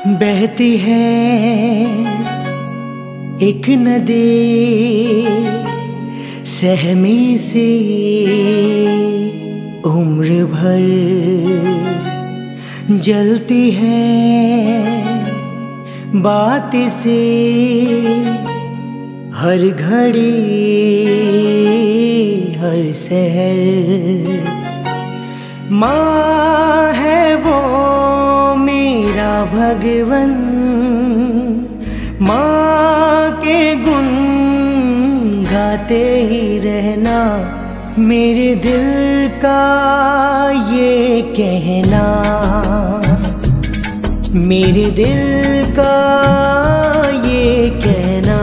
बहती है एक नदी सहमी सी उम्र भर, जलती है बात से हर घड़ी हर सहर। माँ है वो मेरा भगवन, माँ के गुण गाते ही रहना, मेरे दिल का ये कहना, मेरे दिल का ये कहना,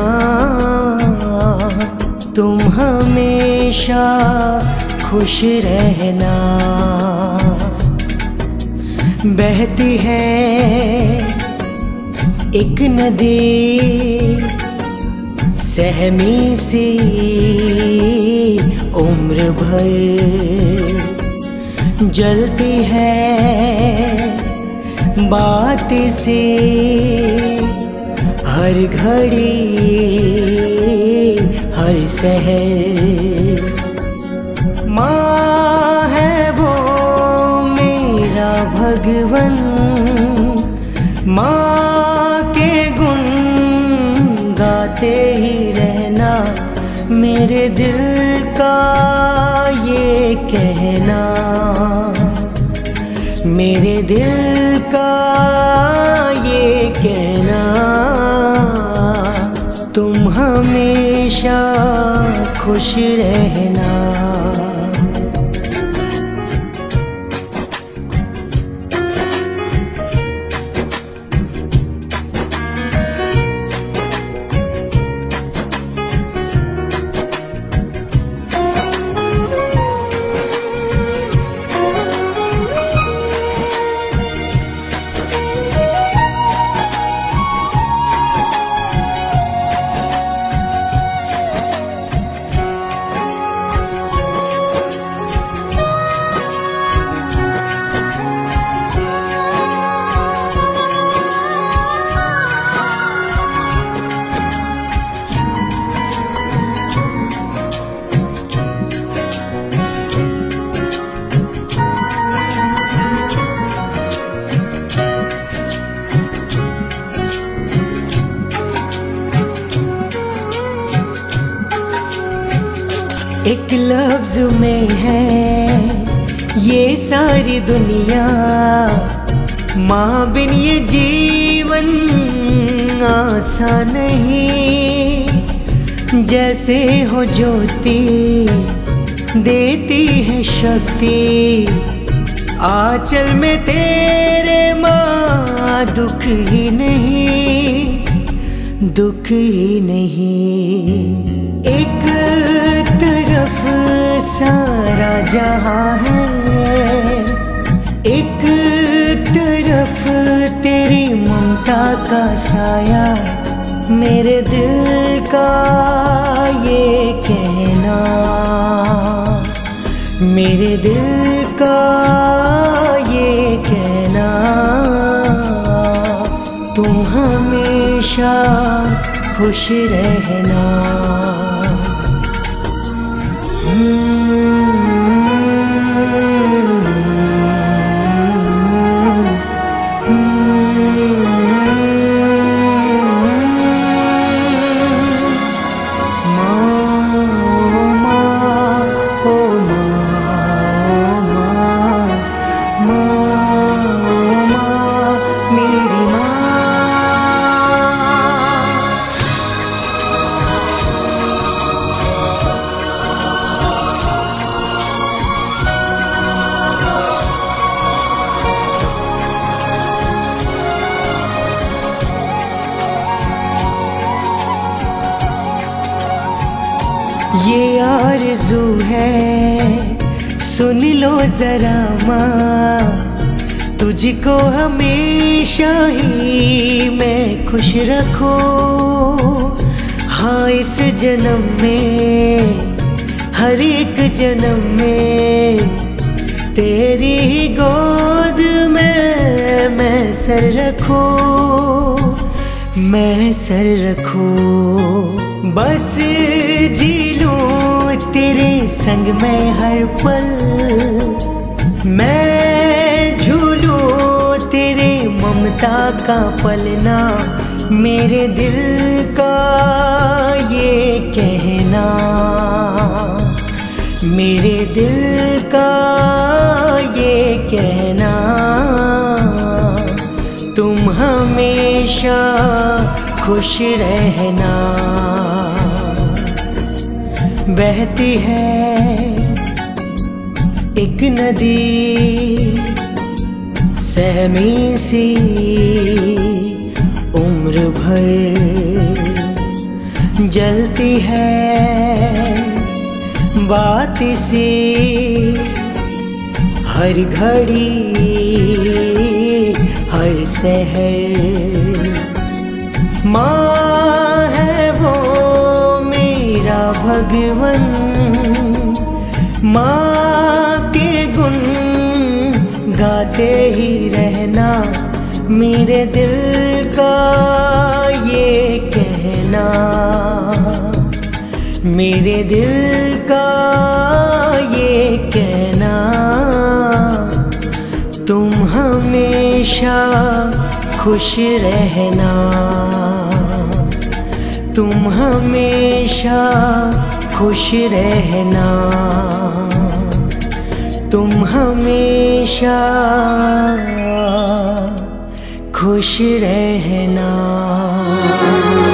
तुम हमेशा खुश रहना। बहती है एक नदी सहमी सी उम्र भर, जलती है बात से हर घड़ी हर सहर। माँ है वो मेरा भगवन, माँ के गुण गाते ही रहना, मेरे दिल का ये कहना, मेरे दिल का ये कहना, तुम हमेशा खुश रहना। एक लफ्ज में है ये सारी दुनिया, माँ बिन ये जीवन आसान नहीं। जैसे हो ज्योति देती है शक्ति, आंचल में तेरे माँ दुख ही नहीं, दुख ही नहीं। एक तरफ सारा जहां है, एक तरफ तेरी ममता का साया, मेरे दिल का ये कहना, मेरे दिल का ये कहना, तुम हमेशा खुश रहना। ये आरज़ू है सुन लो जरा माँ, तुझको हमेशा ही मैं खुश रखूं। हाँ इस जन्म में हर एक जन्म में तेरी गोद मैं सर रखूं, मैं सर रखूं। बस जी लूं तेरे संग में हर पल, मैं झूलूं तेरे ममता का पलना। मेरे दिल का ये कहना, मेरे दिल का ये कहना, तुम हमेशा खुश रहना। बहती है एक नदी सहमी सी उम्र भर, जलती है बात सी हर घड़ी हर सहर। माँ है वो मेरा भगवन, माँ के गुण गाते ही रहना। मेरे दिल का ये कहना, मेरे दिल का ये कहना, तुम हमेशा खुश रहना। तुम हमेशा खुश रहना, तुम हमेशा खुश रहना।